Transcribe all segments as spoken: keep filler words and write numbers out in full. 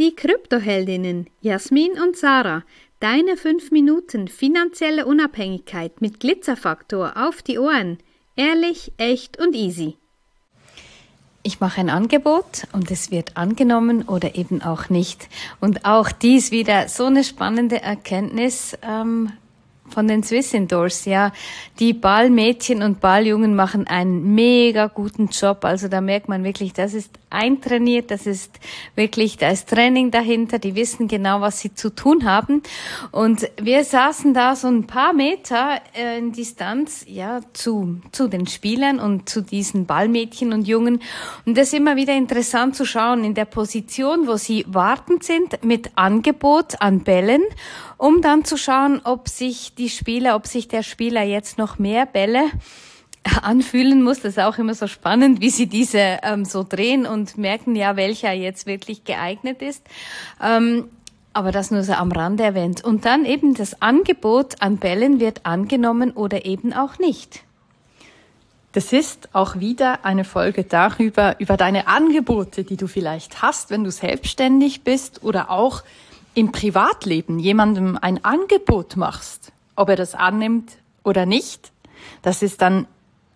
die Kryptoheldinnen Jasmin und Sarah. Deine fünf Minuten finanzielle Unabhängigkeit mit Glitzerfaktor auf die Ohren. Ehrlich, echt und easy. Ich mache ein Angebot und es wird angenommen oder eben auch nicht. Und auch dies wieder so eine spannende Erkenntnis ähm, von den Swiss Indoors, ja. Die Ballmädchen und Balljungen machen einen mega guten Job. Also da merkt man wirklich, das ist eintrainiert, das ist wirklich, da ist Training dahinter, die wissen genau, was sie zu tun haben. Und wir saßen da so ein paar Meter äh, in Distanz, ja, zu, zu den Spielern und zu diesen Ballmädchen und Jungen. Und das ist immer wieder interessant zu schauen in der Position, wo sie wartend sind mit Angebot an Bällen, um dann zu schauen, ob sich die Spieler, ob sich der Spieler jetzt noch mehr Bälle anfühlen muss. Das ist auch immer so spannend, wie sie diese ähm, so drehen und merken ja, welcher jetzt wirklich geeignet ist. Ähm, aber das nur so am Rande erwähnt. Und dann eben das Angebot an Bällen wird angenommen oder eben auch nicht. Das ist auch wieder eine Folge darüber, über deine Angebote, die du vielleicht hast, wenn du selbstständig bist oder auch im Privatleben jemandem ein Angebot machst, ob er das annimmt oder nicht. Das ist dann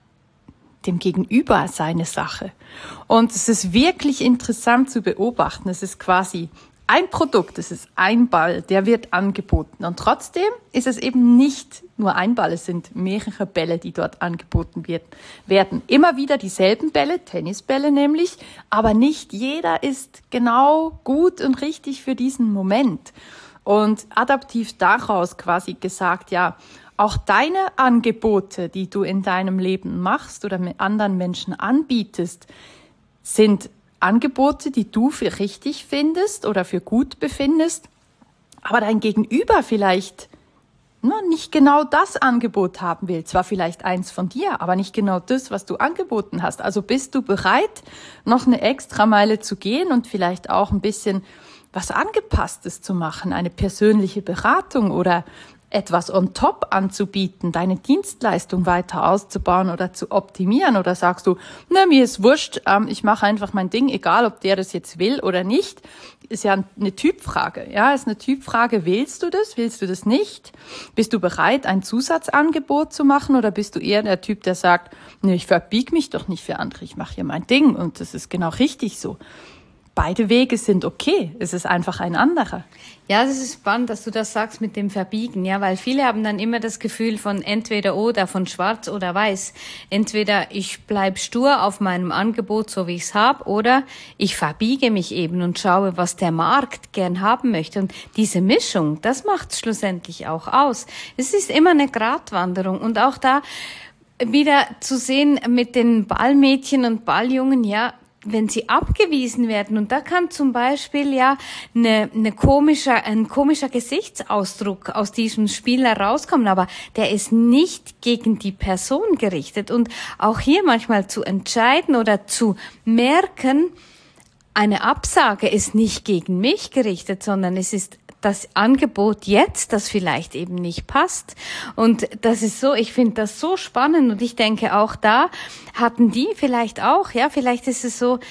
dem Gegenüber seine Sache. Und es ist wirklich interessant zu beobachten. Es ist quasi ein Produkt, es ist ein Ball, der wird angeboten. Und trotzdem ist es eben nicht nur ein Ball, es sind mehrere Bälle, die dort angeboten wird, werden. Immer wieder dieselben Bälle, Tennisbälle nämlich, aber nicht jeder ist genau gut und richtig für diesen Moment. Und adaptiv daraus quasi gesagt, ja, auch deine Angebote, die du in deinem Leben machst oder mit anderen Menschen anbietest, sind Angebote, die du für richtig findest oder für gut befindest, aber dein Gegenüber vielleicht nur nicht genau das Angebot haben will. Zwar vielleicht eins von dir, aber nicht genau das, was du angeboten hast. Also bist du bereit, noch eine Extrameile zu gehen und vielleicht auch ein bisschen was Angepasstes zu machen, eine persönliche Beratung oder etwas on top anzubieten, deine Dienstleistung weiter auszubauen oder zu optimieren, oder sagst du, ne, mir ist wurscht, ähm, ich mache einfach mein Ding, egal ob der das jetzt will oder nicht, ist ja eine Typfrage, ja, ist eine Typfrage, willst du das, willst du das nicht? Bist du bereit, ein Zusatzangebot zu machen, oder bist du eher der Typ, der sagt, ne, ich verbieg mich doch nicht für andere, ich mache hier mein Ding und das ist genau richtig so. Beide Wege sind okay, es ist einfach ein anderer. Ja, das ist spannend, dass du das sagst mit dem Verbiegen, ja, weil viele haben dann immer das Gefühl von entweder oder, von schwarz oder weiß. Entweder ich bleib stur auf meinem Angebot, so wie ich es habe, oder ich verbiege mich eben und schaue, was der Markt gern haben möchte. Und diese Mischung, das macht es schlussendlich auch aus. Es ist immer eine Gratwanderung und auch da wieder zu sehen mit den Ballmädchen und Balljungen, ja, wenn sie abgewiesen werden, und da kann zum Beispiel ja eine, eine komische, ein komischer Gesichtsausdruck aus diesem Spiel herauskommen, aber der ist nicht gegen die Person gerichtet. Und auch hier manchmal zu entscheiden oder zu merken, eine Absage ist nicht gegen mich gerichtet, sondern es ist das Angebot jetzt, das vielleicht eben nicht passt. Und das ist so, ich finde das so spannend, und ich denke auch da hatten die vielleicht auch, ja, vielleicht ist es so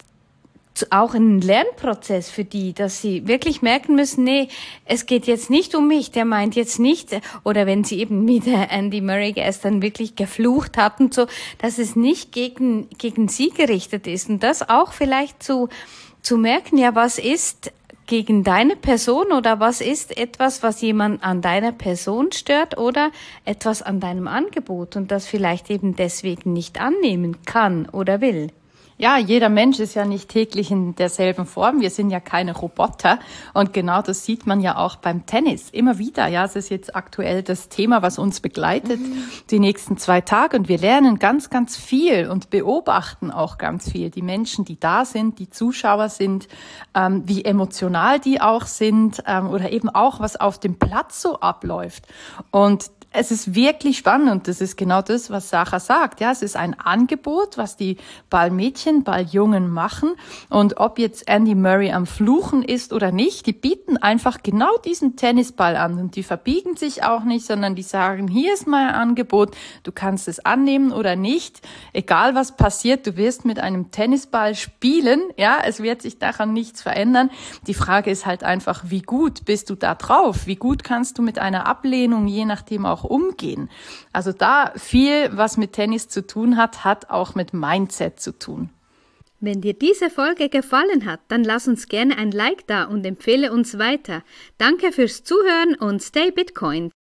auch ein Lernprozess für die, dass sie wirklich merken müssen, nee, es geht jetzt nicht um mich, der meint jetzt nicht, oder wenn sie eben mit Andy Murray gestern wirklich geflucht hatten, so, dass es nicht gegen, gegen sie gerichtet ist. Und das auch vielleicht zu, zu merken, ja, was ist gegen deine Person, oder was ist etwas, was jemand an deiner Person stört, oder etwas an deinem Angebot und das vielleicht eben deswegen nicht annehmen kann oder will. Ja, jeder Mensch ist ja nicht täglich in derselben Form. Wir sind ja keine Roboter. Und genau das sieht man ja auch beim Tennis. Immer wieder, ja, es ist jetzt aktuell das Thema, was uns begleitet, mhm. die nächsten zwei Tage. Und wir lernen ganz, ganz viel und beobachten auch ganz viel. Die Menschen, die da sind, die Zuschauer sind, ähm, wie emotional die auch sind, ähm, oder eben auch, was auf dem Platz so abläuft. Und es ist wirklich spannend, und das ist genau das, was Sarah sagt. Ja, es ist ein Angebot, was die Ballmädchen Mädchen, bei Jungen machen. Und ob jetzt Andy Murray am Fluchen ist oder nicht, die bieten einfach genau diesen Tennisball an. Und die verbiegen sich auch nicht, sondern die sagen, hier ist mein Angebot, du kannst es annehmen oder nicht. Egal was passiert, du wirst mit einem Tennisball spielen. Ja, es wird sich daran nichts verändern. Die Frage ist halt einfach, wie gut bist du da drauf? Wie gut kannst du mit einer Ablehnung je nachdem auch umgehen? Also da viel, was mit Tennis zu tun hat, hat auch mit Mindset zu tun. Wenn dir diese Folge gefallen hat, dann lass uns gerne ein Like da und empfehle uns weiter. Danke fürs Zuhören und stay Bitcoin.